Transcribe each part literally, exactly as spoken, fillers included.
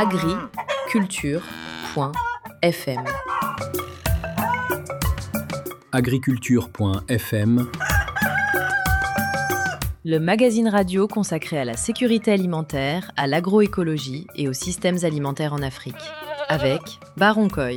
agriculture point f m. agriculture point f m, le magazine radio consacré à la sécurité alimentaire, à l'agroécologie et aux systèmes alimentaires en Afrique, avec Baron Koy.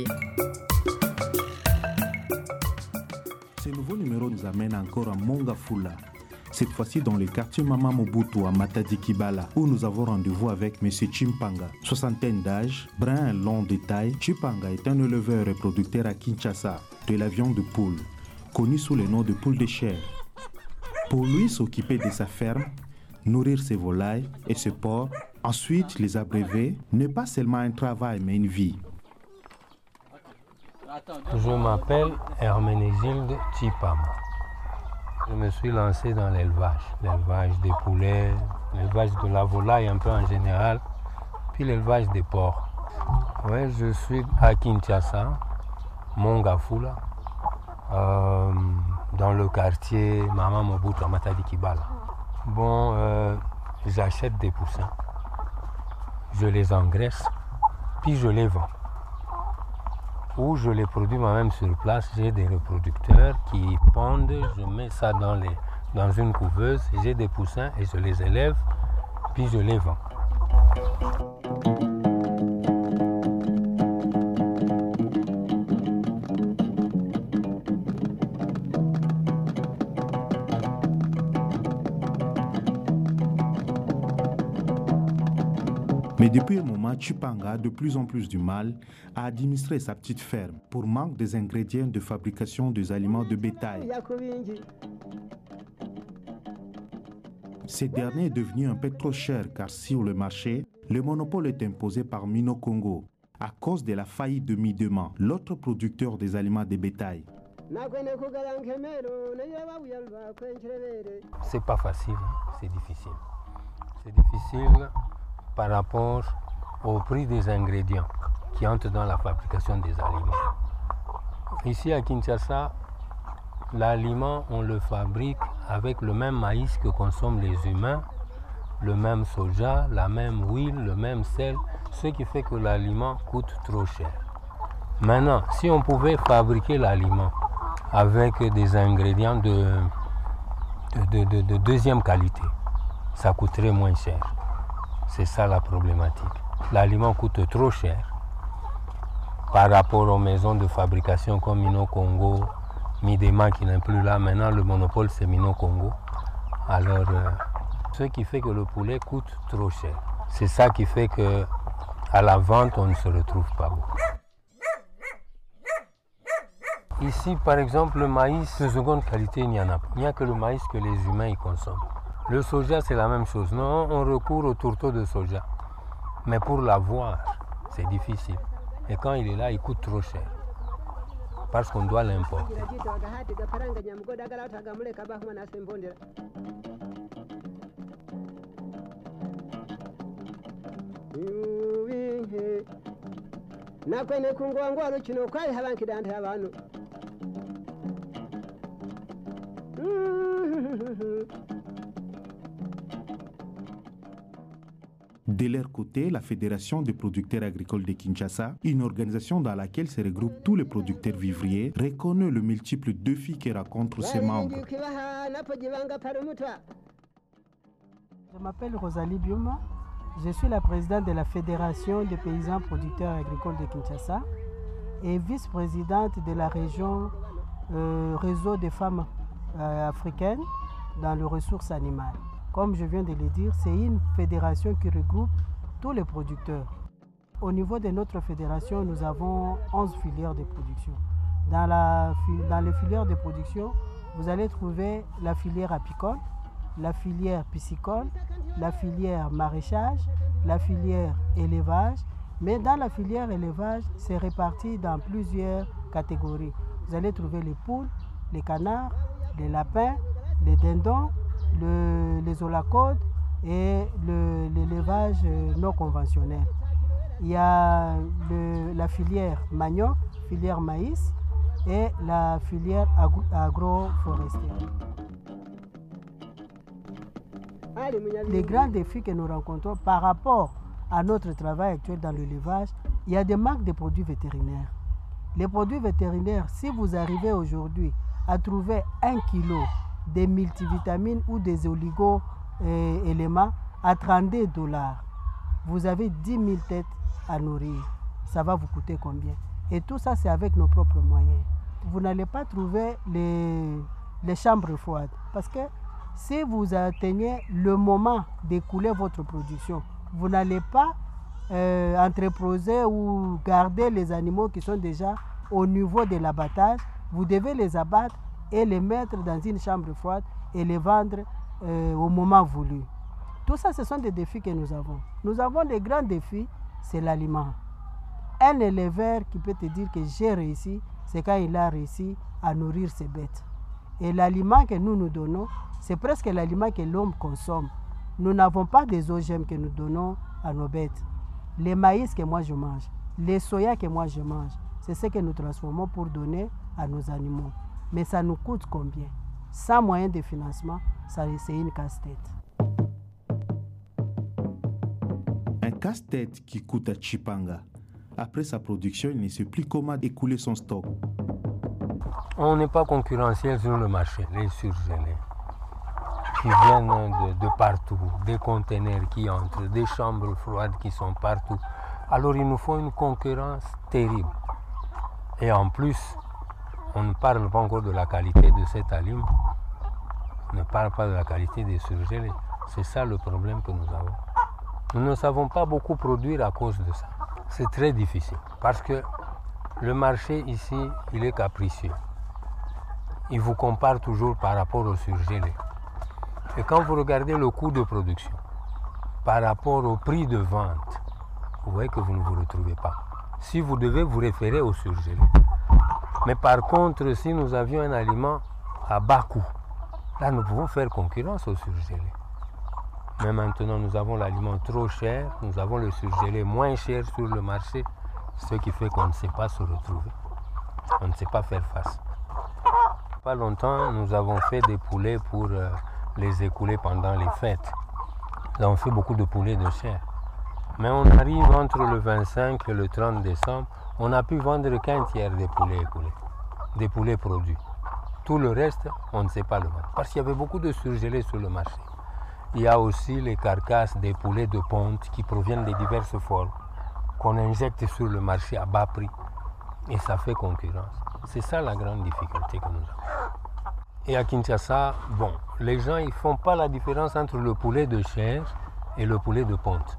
Ce nouveau numéro nous amène encore à Mongafula, cette fois-ci dans le quartier Mama Mobutu à Matadi-Kibala, où nous avons rendez-vous avec M. Chimpanga. Soixantaine d'âge, brun long de taille, Chimpanga est un éleveur et producteur à Kinshasa de la viande de poule, connu sous le nom de poule de chair. Pour lui, s'occuper de sa ferme, nourrir ses volailles et ses porcs, ensuite les abréver, n'est pas seulement un travail mais une vie. Je m'appelle Herménégilde Chipama. Je me suis lancé dans l'élevage, l'élevage des poulets, l'élevage de la volaille un peu en général, puis l'élevage des porcs. Ouais, je suis à Kinshasa, Mongafula, euh, dans le quartier Mama Mobutu à Matadi-Kibala. Bon, euh, j'achète des poussins, je les engraisse, puis je les vends. Ou je les produis moi-même sur place. J'ai des reproducteurs qui pondent, je mets ça dans, les, dans une couveuse, j'ai des poussins et je les élève, puis je les vends. Mais depuis un moment, Chimpanga a de plus en plus du mal à administrer sa petite ferme pour manque des ingrédients de fabrication des aliments de bétail. Ce dernier est devenu un peu trop cher car sur le marché, le monopole est imposé par Mino Congo à cause de la faillite de Midema, l'autre producteur des aliments de bétail. C'est pas facile, c'est difficile. C'est difficile par rapport au prix des ingrédients qui entrent dans la fabrication des aliments. Ici à Kinshasa, l'aliment, on le fabrique avec le même maïs que consomment les humains, le même soja, la même huile, le même sel, ce qui fait que l'aliment coûte trop cher. Maintenant, si on pouvait fabriquer l'aliment avec des ingrédients de, de, de, de deuxième qualité, ça coûterait moins cher. C'est ça la problématique. L'aliment coûte trop cher par rapport aux maisons de fabrication comme Mino Congo, Midema qui n'est plus là. Maintenant, le monopole, c'est Mino Congo. Alors, euh, ce qui fait que le poulet coûte trop cher. C'est ça qui fait qu'à la vente, on ne se retrouve pas beaucoup. Ici, par exemple, le maïs de seconde qualité, il n'y en a pas. Il n'y a que le maïs que les humains y consomment. Le soja, c'est la même chose. Non, on recourt au tourteau de soja. Mais pour l'avoir, c'est difficile. Et quand il est là, il coûte trop cher. Parce qu'on doit l'importer. De leur côté, la Fédération des producteurs agricoles de Kinshasa, une organisation dans laquelle se regroupent tous les producteurs vivriers, reconnaît le multiple défis que rencontrent ses membres. Je m'appelle Rosalie Bioma, je suis la présidente de la Fédération des paysans producteurs agricoles de Kinshasa et vice-présidente de la région euh, Réseau des femmes euh, africaines dans les ressources animales. Comme je viens de le dire, c'est une fédération qui regroupe tous les producteurs. Au niveau de notre fédération, nous avons onze filières de production. Dans, la, dans les filières de production, vous allez trouver la filière apicole, la filière piscicole, la filière maraîchage, la filière élevage. Mais dans la filière élevage, c'est réparti dans plusieurs catégories. Vous allez trouver les poules, les canards, les lapins, les dindons, Le, les holacodes et le, l'élevage non conventionnel. Il y a le, la filière manioc, filière maïs et la filière agro, agroforestière. Les grands défis que nous rencontrons par rapport à notre travail actuel dans l'élevage, il y a des marques de produits vétérinaires. Les produits vétérinaires, si vous arrivez aujourd'hui à trouver un kilo de multivitamines ou des oligo-éléments à trente-deux dollars, vous avez dix mille têtes à nourrir. Ça va vous coûter combien? Et tout ça, c'est avec nos propres moyens. Vous n'allez pas trouver les, les chambres froides. Parce que si vous atteignez le moment d'écouler votre production, vous n'allez pas euh, entreposer ou garder les animaux qui sont déjà au niveau de l'abattage. Vous devez les abattre et les mettre dans une chambre froide et les vendre euh, au moment voulu. Tout ça, ce sont des défis que nous avons. Nous avons des grands défis, c'est l'aliment. Un éleveur qui peut te dire que j'ai réussi, c'est quand il a réussi à nourrir ses bêtes. Et l'aliment que nous nous donnons, c'est presque l'aliment que l'homme consomme. Nous n'avons pas des O G M que nous donnons à nos bêtes. Les maïs que moi je mange, les soya que moi je mange, c'est ce que nous transformons pour donner à nos animaux. Mais ça nous coûte combien? Sans moyen de financement, ça c'est une casse-tête. Un casse-tête qui coûte à Tshipanga. Après sa production, il ne sait plus comment écouler son stock. On n'est pas concurrentiel sur le marché, les surgelés qui viennent de, de partout, des conteneurs qui entrent, des chambres froides qui sont partout. Alors il nous faut une concurrence terrible. Et en plus, on ne parle pas encore de la qualité de cet aliment. On ne parle pas de la qualité des surgelés. C'est ça le problème que nous avons. Nous ne savons pas beaucoup produire à cause de ça. C'est très difficile parce que le marché ici, il est capricieux. Il vous compare toujours par rapport aux surgelés. Et quand vous regardez le coût de production par rapport au prix de vente, vous voyez que vous ne vous retrouvez pas. Si vous devez vous référer aux surgelés. Mais par contre, si nous avions un aliment à bas coût, là nous pouvons faire concurrence aux surgelés. Mais maintenant, nous avons l'aliment trop cher, nous avons le surgelé moins cher sur le marché, ce qui fait qu'on ne sait pas se retrouver. On ne sait pas faire face. Pas longtemps, nous avons fait des poulets pour euh, les écouler pendant les fêtes. Nous avons fait beaucoup de poulets de chair. Mais on arrive entre le vingt-cinq et le trente décembre, on n'a pu vendre qu'un tiers des poulets écoulés, des poulets produits. Tout le reste, on ne sait pas le vendre, parce qu'il y avait beaucoup de surgelés sur le marché. Il y a aussi les carcasses des poulets de ponte qui proviennent de diverses formes, qu'on injecte sur le marché à bas prix. Et ça fait concurrence. C'est ça la grande difficulté que nous avons. Et à Kinshasa, bon, les gens ils font pas la différence entre le poulet de chair et le poulet de ponte.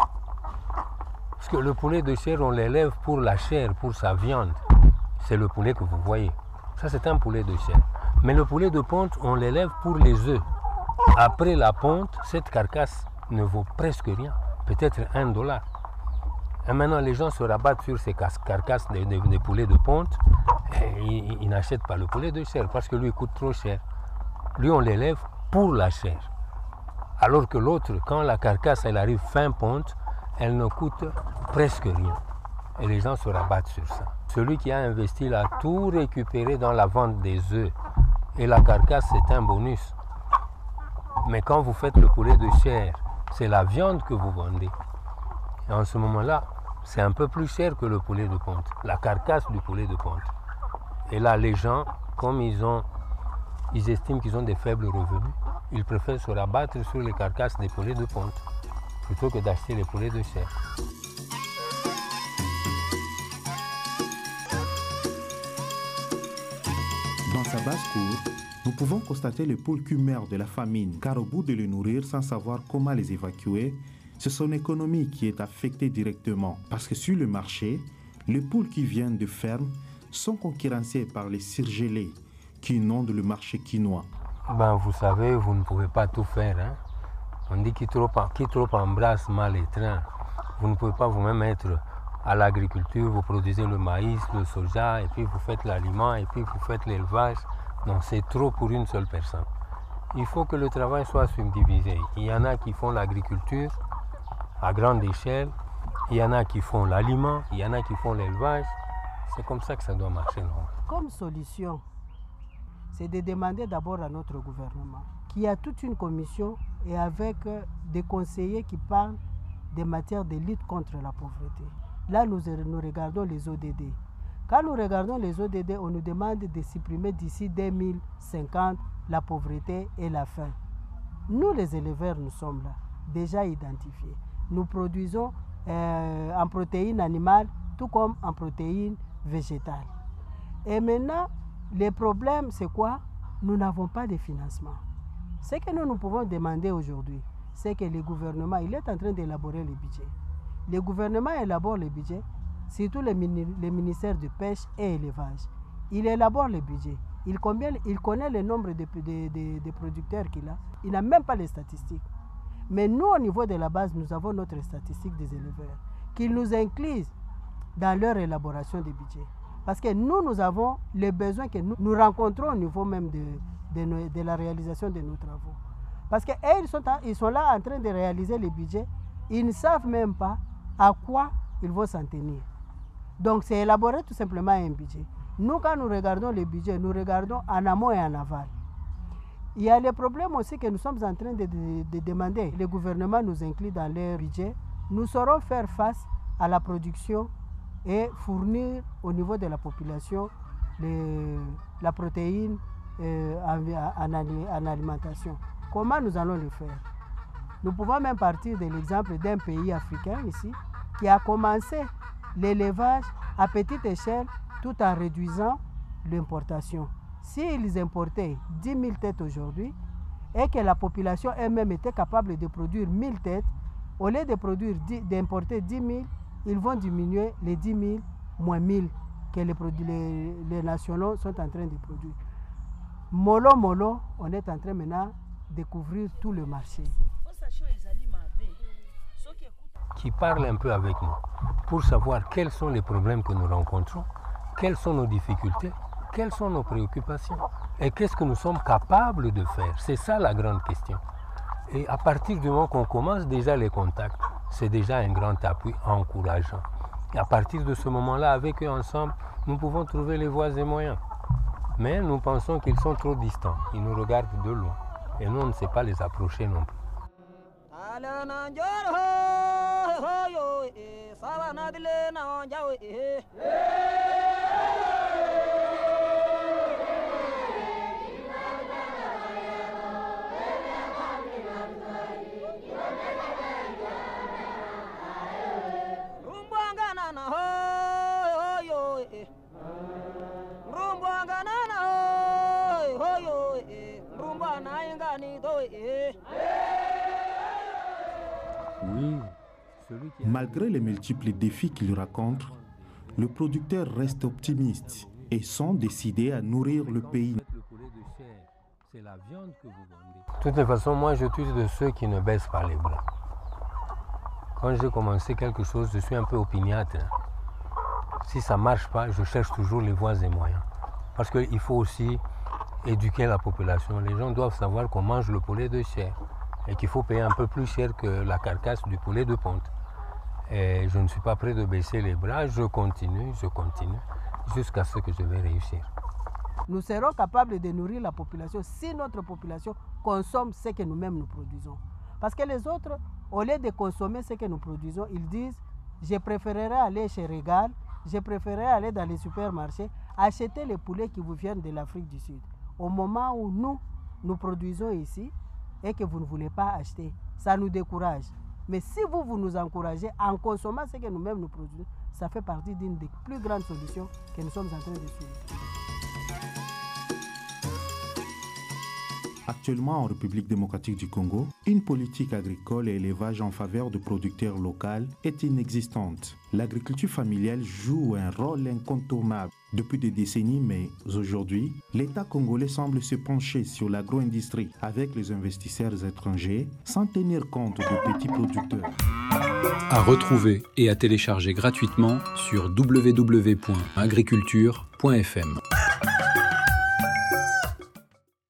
Parce que le poulet de chair, on l'élève pour la chair, pour sa viande. C'est le poulet que vous voyez. Ça, c'est un poulet de chair. Mais le poulet de ponte, on l'élève pour les œufs. Après la ponte, cette carcasse ne vaut presque rien, peut-être un dollar. Et maintenant, les gens se rabattent sur ces carcasses des de, de poulets de ponte et ils, ils n'achètent pas le poulet de chair parce que lui, il coûte trop cher. Lui, on l'élève pour la chair. Alors que l'autre, quand la carcasse elle arrive fin ponte, elle ne coûte presque rien. Et les gens se rabattent sur ça. Celui qui a investi, il a tout récupéré dans la vente des œufs. Et la carcasse, c'est un bonus. Mais quand vous faites le poulet de chair, c'est la viande que vous vendez. Et en ce moment-là, c'est un peu plus cher que le poulet de ponte, la carcasse du poulet de ponte. Et là, les gens, comme ils, ont, ils estiment qu'ils ont des faibles revenus, ils préfèrent se rabattre sur les carcasses des poulets de ponte plutôt que d'acheter les poulets de chair. Dans sa basse-cour, nous pouvons constater les poules qui meurent de la famine, car au bout de les nourrir sans savoir comment les évacuer, c'est son économie qui est affectée directement. Parce que sur le marché, les poules qui viennent de ferme sont concurrencées par les surgelés qui inondent le marché quinois. Ben, vous savez, vous ne pouvez pas tout faire. Hein? On dit qui trop, qui trop embrasse mal les trains. Vous ne pouvez pas vous-même être à l'agriculture, vous produisez le maïs, le soja, et puis vous faites l'aliment, et puis vous faites l'élevage. Non, c'est trop pour une seule personne. Il faut que le travail soit subdivisé. Il y en a qui font l'agriculture à grande échelle, il y en a qui font l'aliment, il y en a qui font l'élevage. C'est comme ça que ça doit marcher. Non? Comme solution, c'est de demander d'abord à notre gouvernement qu'il y a toute une commission et avec des conseillers qui parlent des matières de lutte contre la pauvreté. Là, nous, nous regardons les O D D. Quand nous regardons les O D D, on nous demande de supprimer d'ici deux mille cinquante la pauvreté et la faim. Nous, les éleveurs, nous sommes là, déjà identifiés. Nous produisons euh, en protéines animales, tout comme en protéines végétales. Et maintenant, le problème, c'est quoi? Nous n'avons pas de financement. Ce que nous, nous pouvons demander aujourd'hui, c'est que le gouvernement, il est en train d'élaborer le budget. Le gouvernement élabore le budget, surtout le, le ministère de pêche et élevage. Il élabore le budget. Il, combien, il connaît le nombre de, de, de, de producteurs qu'il a. Il n'a même pas les statistiques. Mais nous, au niveau de la base, nous avons notre statistique des éleveurs qui nous incluent dans leur élaboration du budget. Parce que nous, nous avons les besoins que nous, nous rencontrons au niveau même de, de, nos, de la réalisation de nos travaux. Parce qu'ils sont, ils sont là en train de réaliser le budget. Ils ne savent même pas à quoi ils vont s'en tenir. Donc, c'est élaborer tout simplement un budget. Nous, quand nous regardons le budget, nous regardons en amont et en aval. Il y a le problème aussi que nous sommes en train de, de, de demander. Le gouvernement nous inclut dans leur budget. Nous saurons faire face à la production et fournir au niveau de la population les, la protéine euh, en, en, en alimentation. Comment nous allons le faire? Nous pouvons même partir de l'exemple d'un pays africain ici qui a commencé l'élevage à petite échelle tout en réduisant l'importation. S'ils importaient dix mille têtes aujourd'hui et que la population elle-même était capable de produire mille têtes, au lieu de produire, d'importer dix mille, ils vont diminuer les dix mille moins mille que les, les, les nationaux sont en train de produire. Mollo, mollo, on est en train maintenant de couvrir tout le marché. Qui parle un peu avec nous pour savoir quels sont les problèmes que nous rencontrons, quelles sont nos difficultés, quelles sont nos préoccupations et qu'est-ce que nous sommes capables de faire. C'est ça la grande question. Et à partir du moment qu'on commence déjà les contacts, c'est déjà un grand appui encourageant. Et à partir de ce moment-là, avec eux ensemble, nous pouvons trouver les voies et moyens. Mais nous pensons qu'ils sont trop distants. Ils nous regardent de loin. Et nous, on ne sait pas les approcher non plus. Oui. Malgré les multiples défis qu'il rencontre, le producteur reste optimiste et sont décidés à nourrir le pays. De toute façon, moi je suis de ceux qui ne baissent pas les bras. Quand j'ai commencé quelque chose, je suis un peu opiniâtre. Si ça ne marche pas, je cherche toujours les voies et moyens. Parce qu'il faut aussi éduquer la population. Les gens doivent savoir qu'on mange le poulet de chair et qu'il faut payer un peu plus cher que la carcasse du poulet de ponte. Et je ne suis pas prêt de baisser les bras, je continue, je continue, jusqu'à ce que je vais réussir. Nous serons capables de nourrir la population si notre population consomme ce que nous-mêmes nous produisons. Parce que les autres, au lieu de consommer ce que nous produisons, ils disent « je préférerais aller chez Régal, je préférerais aller dans les supermarchés, acheter les poulets qui vous viennent de l'Afrique du Sud. » Au moment où nous, nous produisons ici et que vous ne voulez pas acheter, ça nous décourage. Mais si vous, vous nous encouragez en consommant ce que nous-mêmes nous produisons, ça fait partie d'une des plus grandes solutions que nous sommes en train de suivre. Actuellement en République démocratique du Congo, une politique agricole et élevage en faveur de producteurs locaux est inexistante. L'agriculture familiale joue un rôle incontournable depuis des décennies, mais aujourd'hui, l'État congolais semble se pencher sur l'agro-industrie avec les investisseurs étrangers sans tenir compte des petits producteurs. À retrouver et à télécharger gratuitement sur w w w point agriculture point f m.